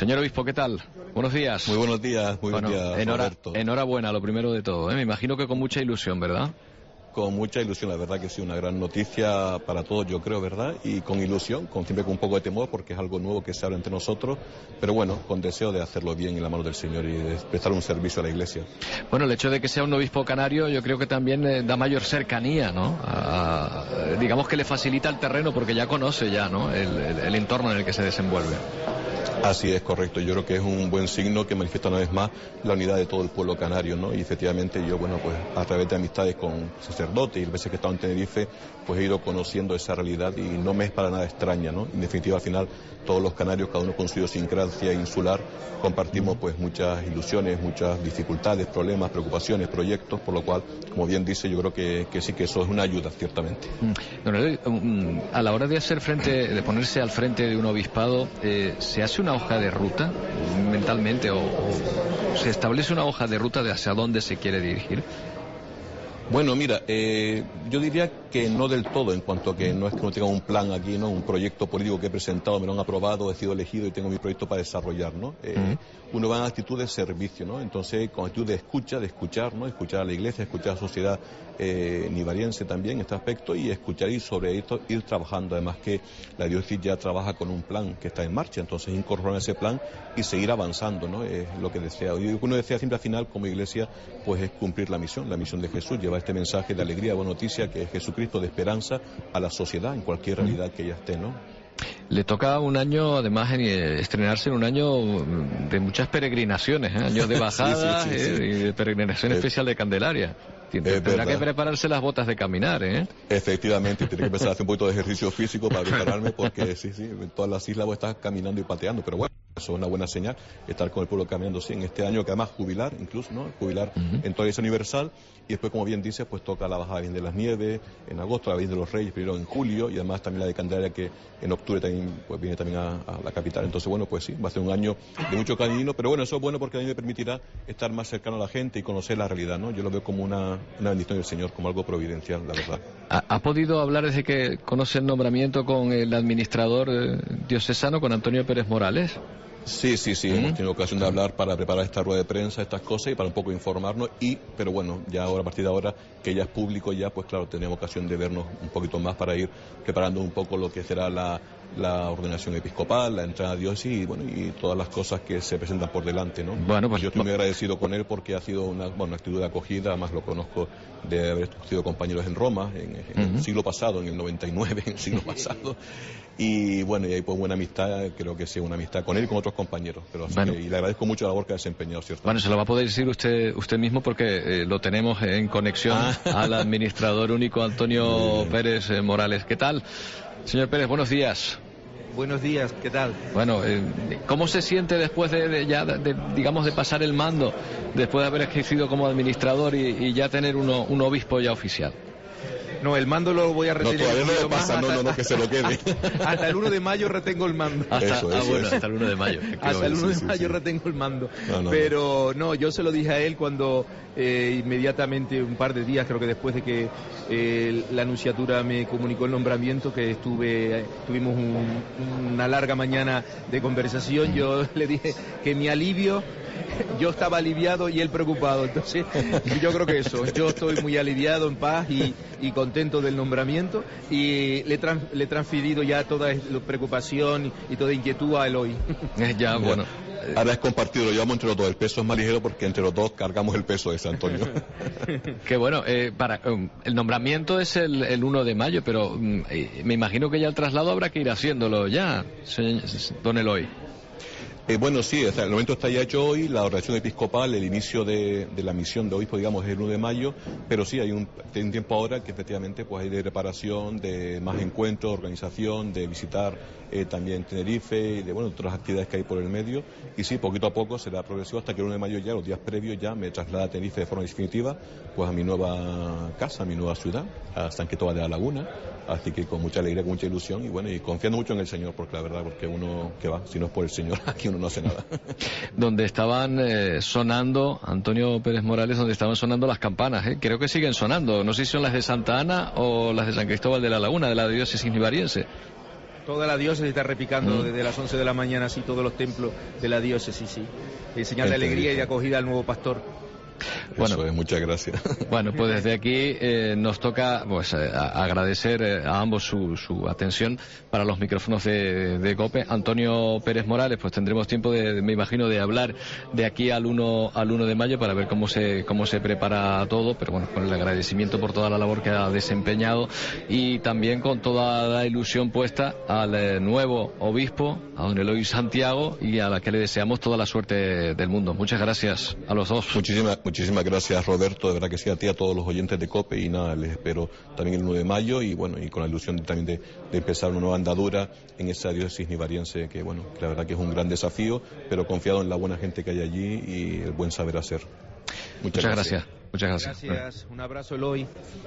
Señor obispo, ¿qué tal? Buenos días. Muy buenos días, Roberto. Enhorabuena, lo primero de todo, ¿eh? Me imagino que con mucha ilusión, ¿verdad? Con mucha ilusión, la verdad que sí, una gran noticia para todos, yo creo, ¿verdad? Y con ilusión, siempre con un poco de temor, porque es algo nuevo que se abre entre nosotros, pero bueno, con deseo de hacerlo bien en la mano del Señor y de prestar un servicio a la Iglesia. Bueno, el hecho de que sea un obispo canario, yo creo que también da mayor cercanía, ¿no? Digamos que le facilita el terreno, porque ya conoce ¿no? el entorno en el que se desenvuelve. Así es, correcto. Yo creo que es un buen signo que manifiesta una vez más la unidad de todo el pueblo canario, ¿no? Y efectivamente yo, bueno, pues a través de amistades con sacerdotes y las veces que he estado en Tenerife, pues he ido conociendo esa realidad y no me es para nada extraña, ¿no? En definitiva, al final, todos los canarios, cada uno con su idiosincrasia insular, compartimos pues muchas ilusiones, muchas dificultades, problemas, preocupaciones, proyectos, por lo cual, como bien dice, yo creo que sí que eso es una ayuda, ciertamente. A la hora de ponerse al frente de un obispado, ¿se hace una hoja de ruta mentalmente o se establece una hoja de ruta de hacia dónde se quiere dirigir? Bueno, mira, yo diría que no del todo, en cuanto a que no es que no tenga un plan aquí, ¿no? Un proyecto político que he presentado, me lo han aprobado, he sido elegido y tengo mi proyecto para desarrollar, ¿no? Uno va en actitud de servicio, ¿no? Entonces, con actitud de escuchar, ¿no? Escuchar a la Iglesia, escuchar a la sociedad nivariense también en este aspecto y escuchar y sobre esto ir trabajando. Además que la diócesis ya trabaja con un plan que está en marcha, entonces incorporar ese plan y seguir avanzando, ¿no? Es lo que desea. Y uno desea siempre al final, como Iglesia, pues es cumplir la misión de Jesús, llevar este mensaje de alegría, buena noticia, que es Jesucristo, de esperanza a la sociedad en cualquier realidad que ella esté, ¿no? Le toca un año, además, estrenarse en un año de muchas peregrinaciones, años de bajada sí. Y de peregrinación especial de Candelaria. Tendrá que prepararse las botas de caminar, ¿eh? Efectivamente, tiene que empezar a hacer un poquito de ejercicio físico para prepararme, porque sí, en todas las islas voy a estar caminando y pateando, pero bueno, eso es una buena señal, estar con el pueblo caminando, sí, en este año, que además jubilar, incluso, ¿no? Jubilar en toda esa universal, y después, como bien dice, pues toca la bajada bien de las Nieves, en agosto, la Virgen de los Reyes, primero en julio, y además también la de Candelaria, que en octubre también pues viene también a la capital. Entonces, bueno, pues sí, va a ser un año de mucho camino, pero bueno, eso es bueno porque a mí me permitirá estar más cercano a la gente y conocer la realidad, ¿no? Yo lo veo como una bendición del Señor, como algo providencial, la verdad. ¿Ha podido hablar desde que conoce el nombramiento con el administrador diocesano, con Antonio Pérez Morales? Sí, hemos tenido ocasión de hablar para preparar esta rueda de prensa, estas cosas y para un poco informarnos pero bueno, ya ahora, a partir de ahora que ya es público ya, pues claro, tenemos ocasión de vernos un poquito más para ir preparando un poco lo que será la ordenación episcopal, la entrada a diócesis y bueno, y todas las cosas que se presentan por delante, ¿no? Bueno, pues yo estoy muy agradecido con él porque ha sido una actitud de acogida, además lo conozco de haber sido compañeros en Roma en el siglo pasado, en el 99, en el siglo pasado, y bueno, y ahí pues buena amistad, creo que sí, una amistad con él y con otros compañeros, pero así y le agradezco mucho la labor que ha desempeñado, ¿cierto? Bueno, se lo va a poder decir usted mismo porque lo tenemos en conexión al administrador único Antonio Pérez Morales. ¿Qué tal? Señor Pérez, buenos días. Buenos días, ¿qué tal? Bueno, ¿cómo se siente después digamos, de pasar el mando, después de haber ejercido como administrador y ya tener un obispo ya oficial? No, el mando lo voy a retener. No, todavía no lo pasa, no, que se lo quede. Hasta el 1 de mayo retengo el mando. Hasta el 1 de mayo. Hasta el 1 de mayo retengo el mando. Pero no, yo se lo dije a él cuando inmediatamente, un par de días, creo que después de que la nunciatura me comunicó el nombramiento, que tuvimos una larga mañana de conversación, yo le dije que mi alivio, yo estaba aliviado y él preocupado, entonces yo creo que eso, yo estoy muy aliviado, en paz y contento del nombramiento y le he transferido ya toda la preocupación y toda inquietud a Eloy. Ya, bueno. Ahora es compartido, lo llevamos entre los dos, el peso es más ligero porque entre los dos cargamos el peso de San Antonio. Que bueno, el nombramiento es el 1 de mayo, pero me imagino que ya el traslado habrá que ir haciéndolo ya, don Eloy. Bueno, sí, el momento está ya hecho hoy, la ordenación episcopal, el inicio de la misión de obispo, digamos, es el 1 de mayo, pero sí hay un tiempo ahora que efectivamente pues hay de preparación, de más encuentros, organización, de visitar también Tenerife y de otras actividades que hay por el medio, y sí, poquito a poco será progresivo hasta que el 1 de mayo ya, los días previos ya me traslada a Tenerife de forma definitiva, pues a mi nueva casa, a mi nueva ciudad, a San Cristóbal de la Laguna, así que con mucha alegría, con mucha ilusión y confiando mucho en el Señor, porque la verdad, porque uno que va, si no es por el Señor, aquí uno no hace nada. Donde estaban sonando, Antonio Pérez Morales, donde estaban sonando las campanas, creo que siguen sonando, no sé si son las de Santa Ana o las de San Cristóbal de la Laguna, de la diócesis nivariense. Toda la diócesis está repicando desde las 11 de la mañana, así todos los templos de la diócesis, sí. En señal de alegría y de acogida al nuevo pastor. Bueno, eso es, muchas gracias. Bueno, pues desde aquí nos toca pues agradecer a ambos su atención para los micrófonos de COPE. Antonio Pérez Morales, pues tendremos tiempo me imagino, de hablar de aquí al 1 de mayo para ver cómo se prepara todo, pero bueno, con el agradecimiento por toda la labor que ha desempeñado y también con toda la ilusión puesta al nuevo obispo, a don Eloy Santiago, y a la que le deseamos toda la suerte del mundo. Muchas gracias a los dos. Muchísimas gracias, Roberto, de verdad que sí, a ti, a todos los oyentes de COPE, y nada, les espero también el 1 de mayo y bueno, y con la ilusión también de empezar una nueva andadura en esa diócesis nivariense que bueno, que la verdad que es un gran desafío, pero confiado en la buena gente que hay allí y el buen saber hacer. Muchas gracias. Muchas gracias. Gracias, un abrazo, Eloy.